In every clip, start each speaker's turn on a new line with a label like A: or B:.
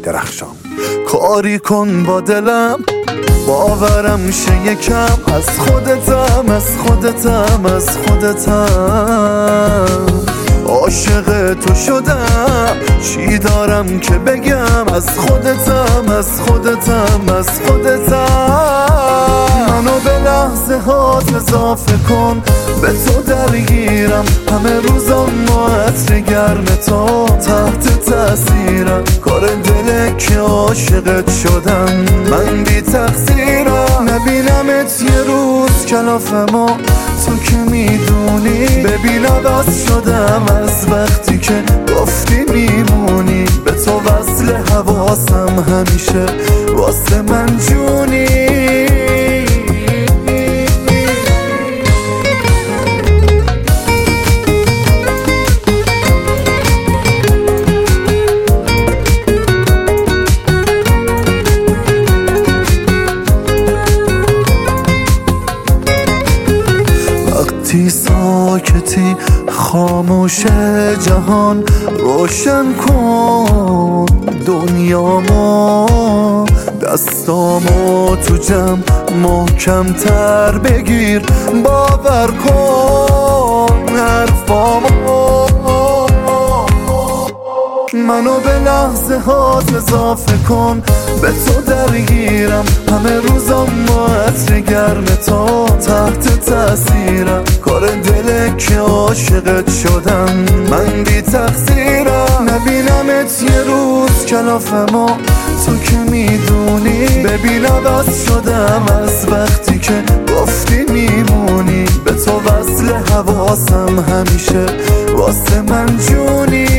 A: درخشان. کاری کن با دلم باورم شه یکم، از خودتم از خودتم از خودتم. عاشق تو شدم چی دارم که بگم، از خودتم از خودتم از خودتم. منو به لحظه هات اضافه کن، به تو درگیرم همه روزم با عطر گرم تو، تحت تاثیرم کار دله که عاشقت شدم. من بی تقصیرم نبینمت یه روز کلافمو، تو که میدونی ببین عوض شدم از وقتی که گفتی میمونی. به تو وصل حواسم همیشه واسه من جونی. وقتی ساکتی خاموش جهان، روشن کن دنیامو، دستامو تو جمع محکم تر بگیر، باور کن حرفامو. منو به لحظه هات اضافه کن، به تو درگیرم همه روزم با عطر گرم تو، تحت تاثیرم کار دله که عاشقت شدم. من بی تقصیرم نبینمت یه روز کلافمو، تو که میدونی ببین عوض شدم از وقتی که گفتی میمونی. به تو وصل حواسم همیشه واسه من جونی.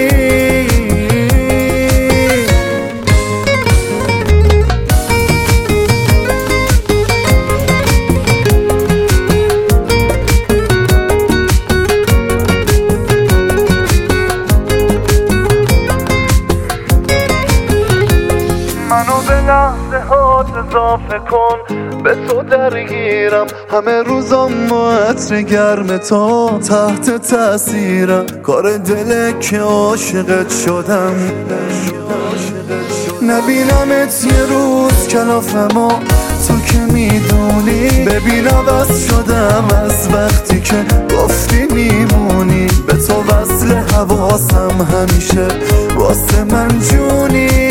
A: منو به لحظه هات اضافه کن، به تو درگیرم همه روزم با عطر گرم تو، تحت تاثیرم کار دله که عاشقت شدم. نبینمت یه روز کلافمو، تو که میدونی ببین عوض شدم از وقتی که گفتی میمونی. به تو وصل حواسم همیشه واسه من جونی.